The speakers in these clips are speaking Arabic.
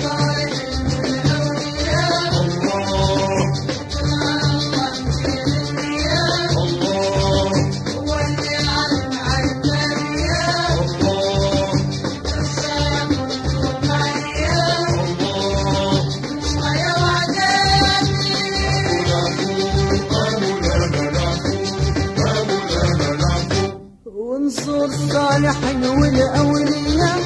وانصر الصالحين والأولياء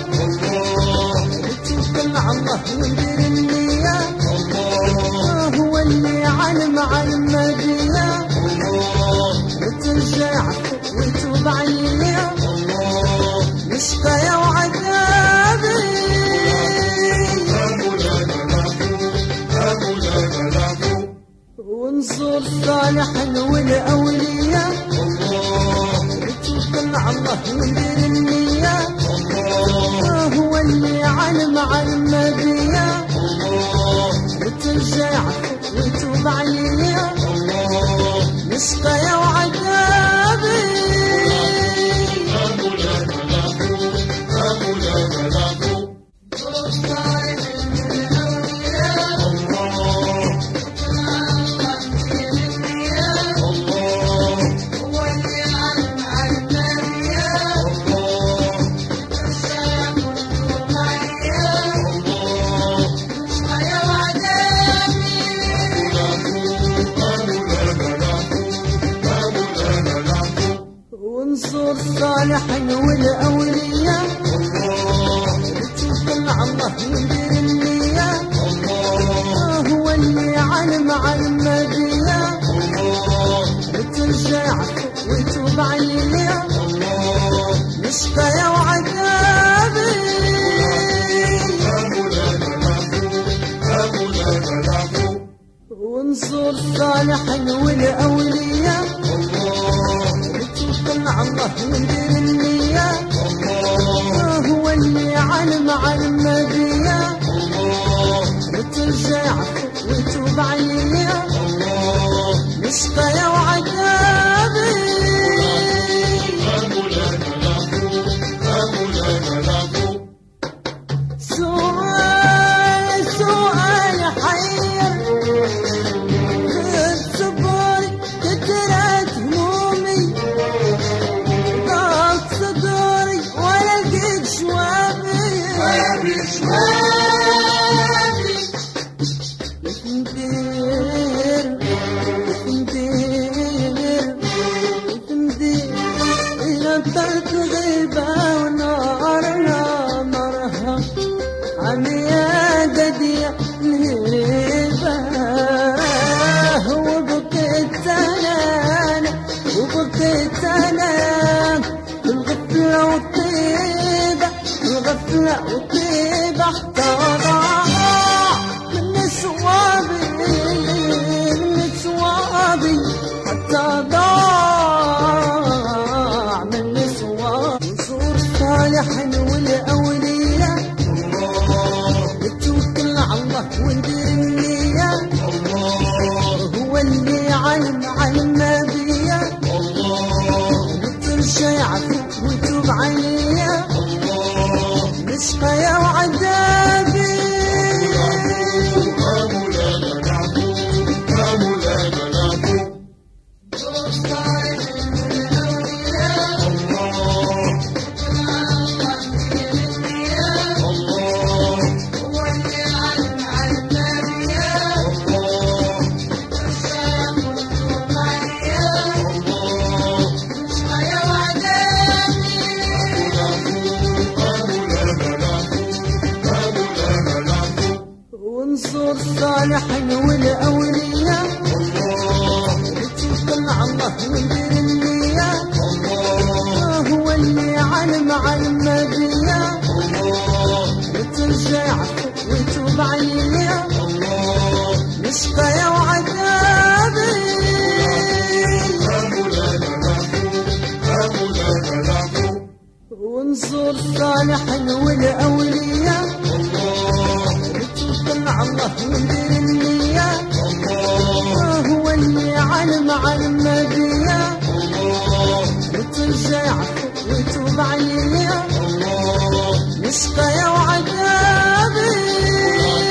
وتوكل على الله وندير النية هو اللي علم بيا وترجع وتوب عليا مشقايا وعذابي وانصر الصالحين والأولياء وتوكل على الله وندير النية هو اللي علم بيا وترجع وتوب عليا مشقايا وعذابي وانصر الصالحين والأولياء وتوكل على الله وندير النية هو اللي علم بيا وترجع وتوب عليا مشقايا وعذابي وانصر الصالحين والأولياء وتوكل على الله وندير النية هو اللي علم بيا وترجع وتوب عليا مشقايا وعذابي سؤال حير خذ صبري كترت همومي ضاق صدري ولا لقيت شوابي ندير إلى طرق غيبة ونارنا مرها عميا ددية الهيبة وبقيت أنا الغفلة والطيبة حتى ضاع من صوابي حتى ضاع من صوابي وانصر الصالحين والأولياء وتوكل على الله وندير النية هو اللي علم بيا وترجع وتوب عليا مشقايا وعذابي وانصر الصالحين والأولياء وتوكل على الله وندير النية هو اللي علم بيا وترجع وتوب عليا مشقايا وعذابي وانصر الصالحين والأولياء وتوكل على الله وندير النية هو اللي علم بيا وترجع وتوب عليا مشقايا وعذابي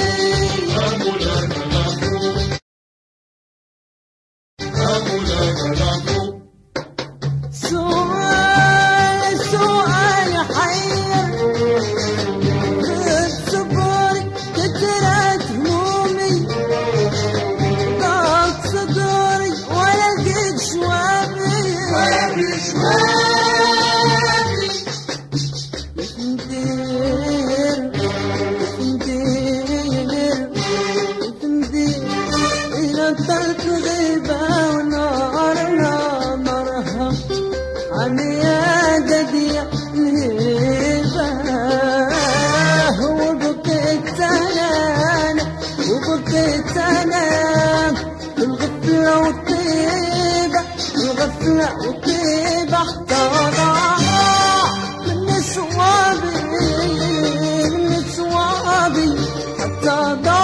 الغفلة والطيبة، الغفلة والطيبة حتى ضاع من صوابي، من صوابي حتى ضاع.